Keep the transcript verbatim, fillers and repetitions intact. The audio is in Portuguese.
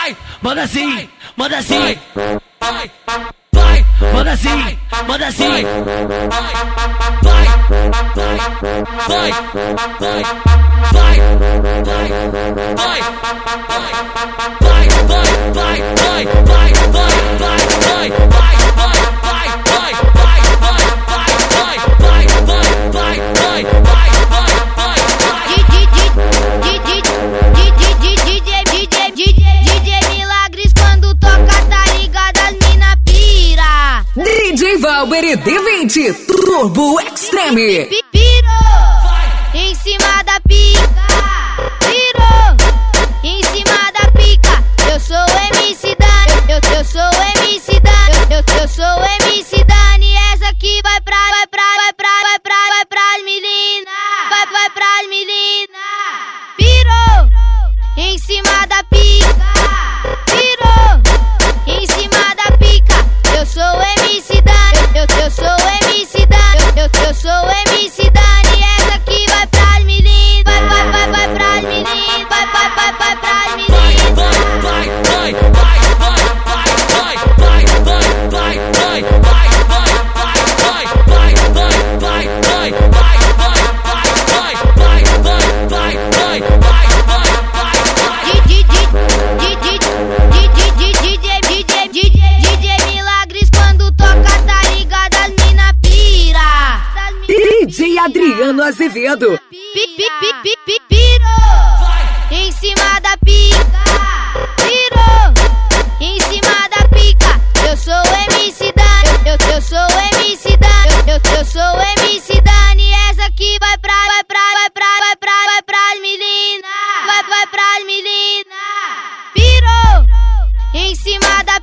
vai, manda assim, manda assim, vai, vai, manda assim, manda assim, vai, vai, vai, vai, vai, vai, vai, vai, vai, vai, vai, vai, vai, vai, D J Valber e D vinte Turbo Extreme. Virou em cima da pica, virou em cima da pica. Eu sou M C Dani, eu, eu, eu sou M C Dani, eu, eu, eu sou M C Dani. Essa aqui vai pra, vai pra, vai pra, vai pra, vai pra menina, vai, vai pra menina. Virou em cima da pica, virou em cima da pica. Eu sou M C Dani, eu, eu sou M C Dani, eu, eu, eu sou M C Dani. Essa aqui vai pra menina, vai, vai, vai, vai pra menina, vai, vai, vai, vai pra menina. Vai, vai, vai, vai, vai, vai, vai, vai, vai, vai, vai, vai, vai, vai, vai, vai, vai, vai, vai, vai, D J Milagres quando toca, tá ligado? As mina pira. D J Adriano Azevedo. Virou em cima da pica, virou em cima da pica. Eu sou M C Dani, eu, eu sou M C Dani, eu, eu, eu sou M C Dani. Essa aqui vai pra, vai pra, vai pra, vai pra, vai pra menina, vai, vai pra menina. Virou em cima da